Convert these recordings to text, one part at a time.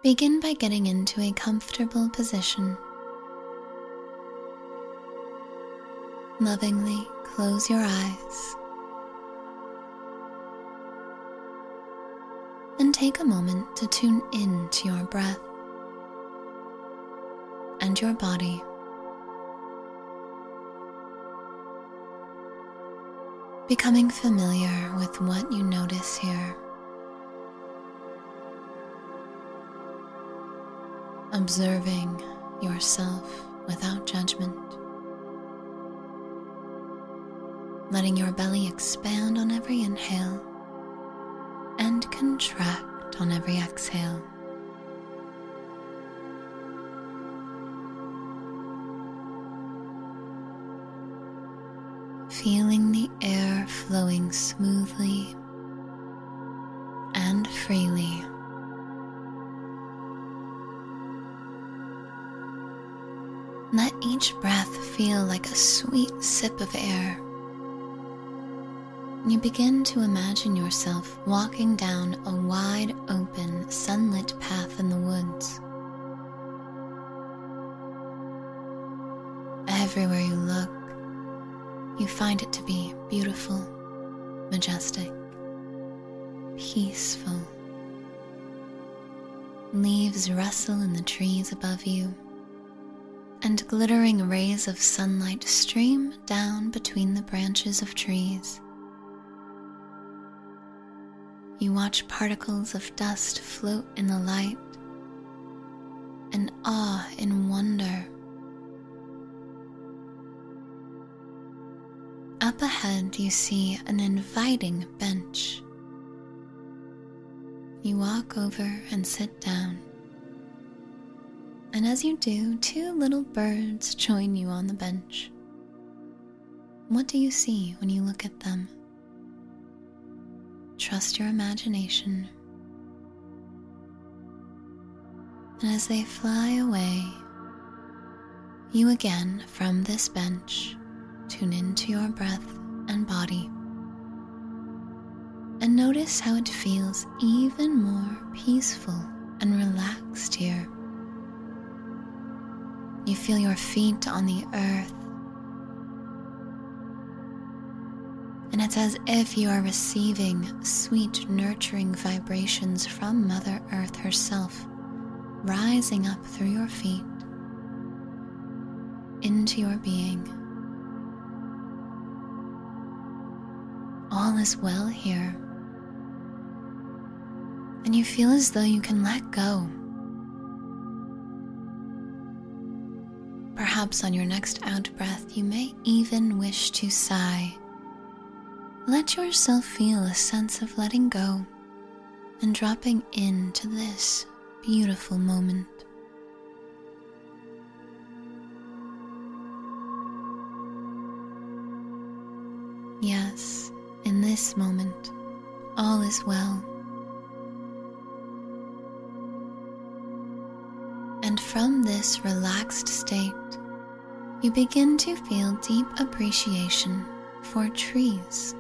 Begin by getting into a comfortable position. Lovingly close your eyes and take a moment to tune in to your breath and your body. Becoming familiar with what you notice here. Observing yourself without judgment. Letting your belly expand on every inhale and contract on every exhale. Feeling the air flowing smoothly and freely. Let each breath feel like a sweet sip of air. You begin to imagine yourself walking down a wide open, sunlit path in the woods. Everywhere you look, you find it to be beautiful, majestic, peaceful. Leaves rustle in the trees above you, and glittering rays of sunlight stream down between the branches of trees. You watch particles of dust float in the light, and awe and wonder. Up ahead, you see an inviting bench. You walk over and sit down. And as you do, two little birds join you on the bench. What do you see when you look at them? Trust your imagination. And as they fly away, you again from this bench tune into your breath and body. And notice how it feels even more peaceful and relaxed here. You feel your feet on the earth, and it's as if you are receiving sweet, nurturing vibrations from Mother Earth herself, rising up through your feet into your being. All is well here, and you feel as though you can let go. Perhaps on your next out-breath, you may even wish to sigh. Let yourself feel a sense of letting go and dropping into this beautiful moment. Yes, in this moment, all is well. And from this relaxed state, you begin to feel deep appreciation for trees.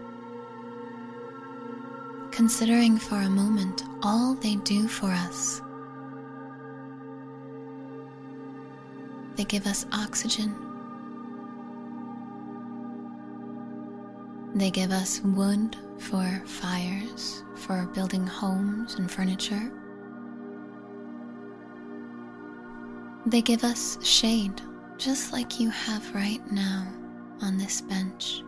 Considering for a moment all they do for us. They give us oxygen. They give us wood for fires, for building homes and furniture. They give us shade, just like you have right now on this bench.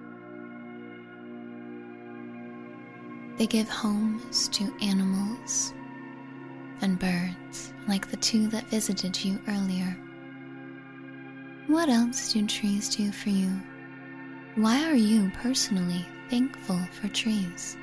They give homes to animals and birds, like the two that visited you earlier. What else do trees do for you? Why are you personally thankful for trees?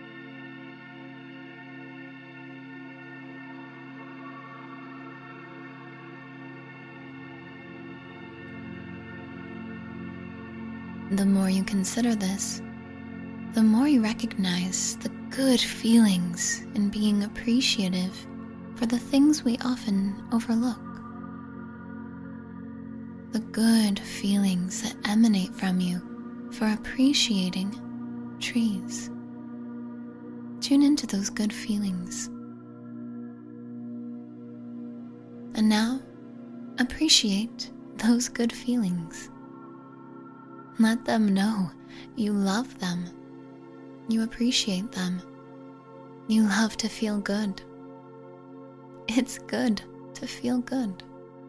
The more you consider this, the more you recognize the good feelings in being appreciative for the things we often overlook. The good feelings that emanate from you for appreciating trees. Tune into those good feelings. And now, appreciate those good feelings. Let them know you love them. You appreciate them. You love to feel good. It's good to feel good.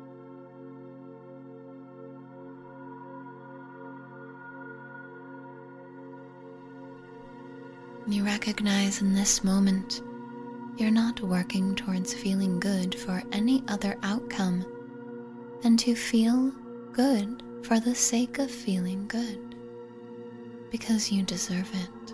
You recognize in this moment you're not working towards feeling good for any other outcome than to feel good for the sake of feeling good, because you deserve it.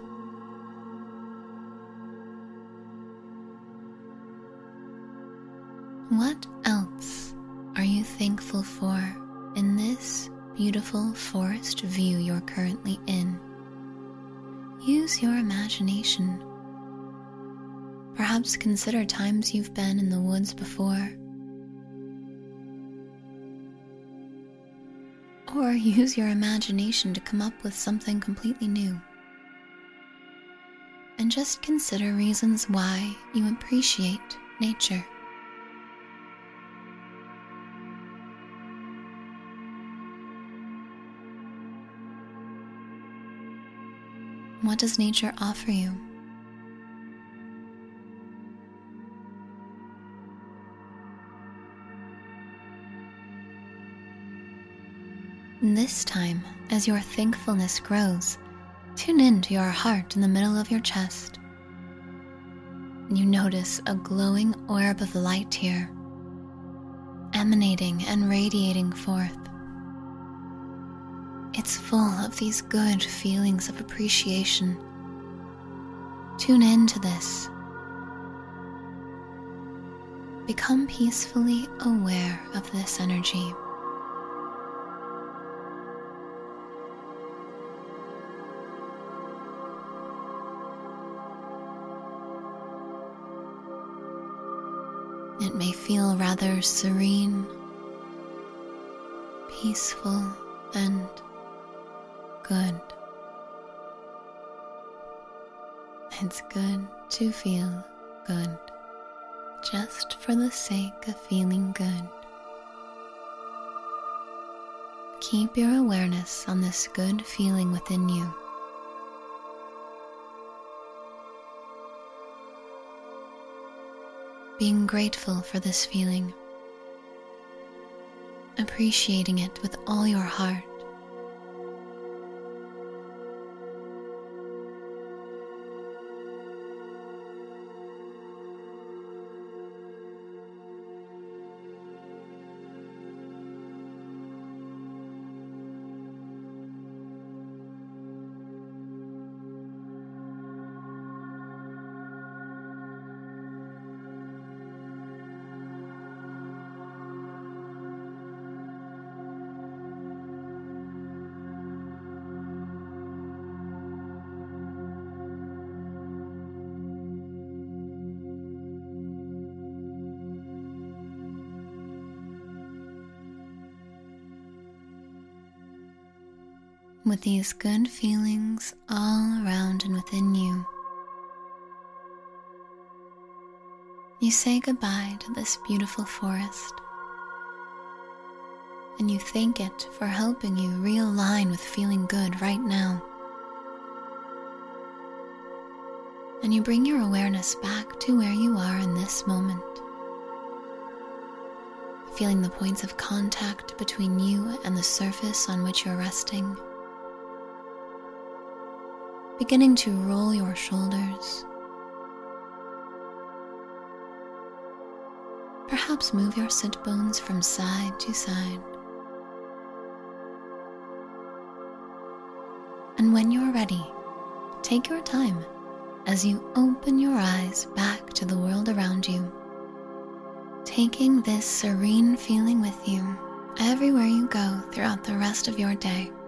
What else are you thankful for in this beautiful forest view you're currently in? Use your imagination. Perhaps consider times you've been in the woods before. Or use your imagination to come up with something completely new. And just consider reasons why you appreciate nature. What does nature offer you? This time, as your thankfulness grows, tune into your heart in the middle of your chest. You notice a glowing orb of light here, emanating and radiating forth. It's full of these good feelings of appreciation. Tune into this. Become peacefully aware of this energy. It may feel rather serene, peaceful, and good. It's good to feel good, just for the sake of feeling good. Keep your awareness on this good feeling within you. Being grateful for this feeling, appreciating it with all your heart. With these good feelings all around and within you, you say goodbye to this beautiful forest, and you thank it for helping you realign with feeling good right now. And you bring your awareness back to where you are in this moment, feeling the points of contact between you and the surface on which you're resting. Beginning to roll your shoulders. Perhaps move your sit bones from side to side. And when you're ready, take your time as you open your eyes back to the world around you, taking this serene feeling with you everywhere you go throughout the rest of your day.